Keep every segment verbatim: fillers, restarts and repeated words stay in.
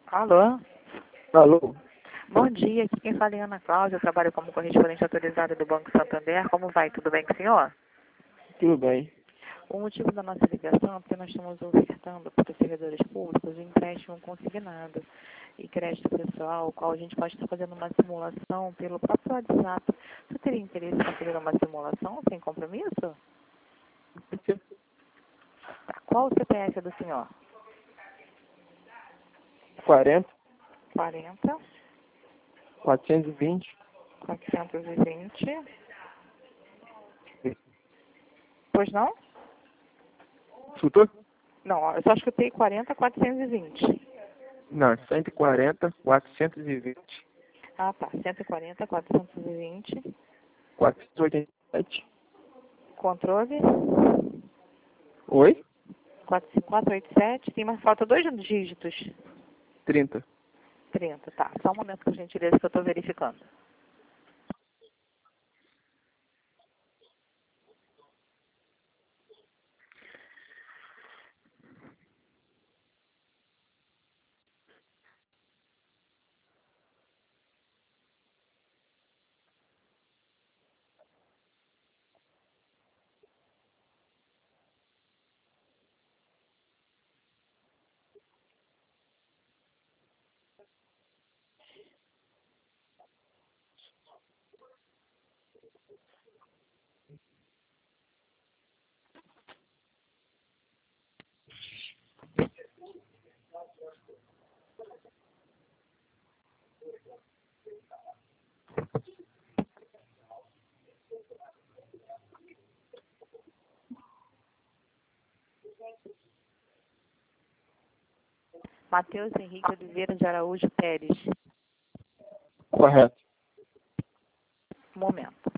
Alô? Alô? Bom dia, aqui quem fala é Ana Cláudia, eu trabalho como correspondente autorizada do Banco Santander. Como vai? Tudo bem com o senhor? Tudo bem. O motivo da nossa ligação é porque nós estamos ofertando para os servidores públicos um empréstimo consignado e crédito pessoal, o qual a gente pode estar fazendo uma simulação pelo próprio WhatsApp. Você teria interesse em fazer uma simulação sem compromisso? Tá. Qual o C P F do senhor? quarenta, quarenta, quatrocentos e vinte. quatrocentos e vinte. Pois não? Escutou? Não, eu só escutei quarenta, quatrocentos e vinte. Não, cento e quarenta, quatrocentos e vinte. Ah, tá. cento e quarenta, quatrocentos e vinte. quatrocentos e oitenta e sete. Controle. Oi? quatro quatro oito sete. Sim, mas falta dois dígitos. trinta. trinta, tá. Só um momento, por gentileza, que eu estou verificando. Matheus Henrique Oliveira de Araújo Pérez. Correto. Um momento.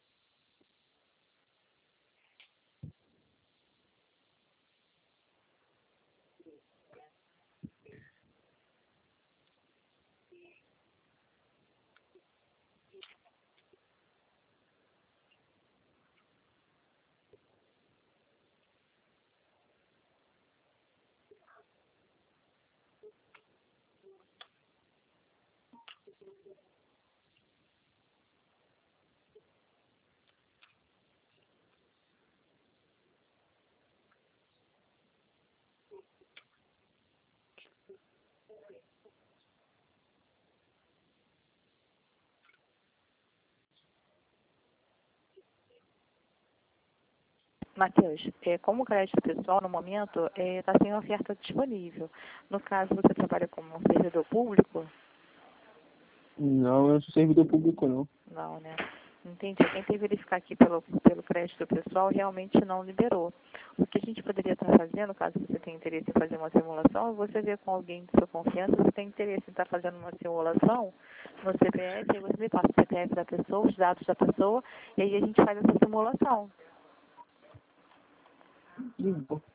Matheus, é, como crédito pessoal, no momento, está sem oferta disponível. No caso, você trabalha como um servidor público? Não, eu não sou servidor público, não. Não, né? Entendi. Eu tentei verificar aqui pelo, pelo crédito pessoal, realmente não liberou. O que a gente poderia estar fazendo, caso você tenha interesse em fazer uma simulação, é você ver com alguém de sua confiança, você tem interesse em estar fazendo uma simulação no C P F, aí você me passa o C P F da pessoa, os dados da pessoa, e aí a gente faz essa simulação. Ligou.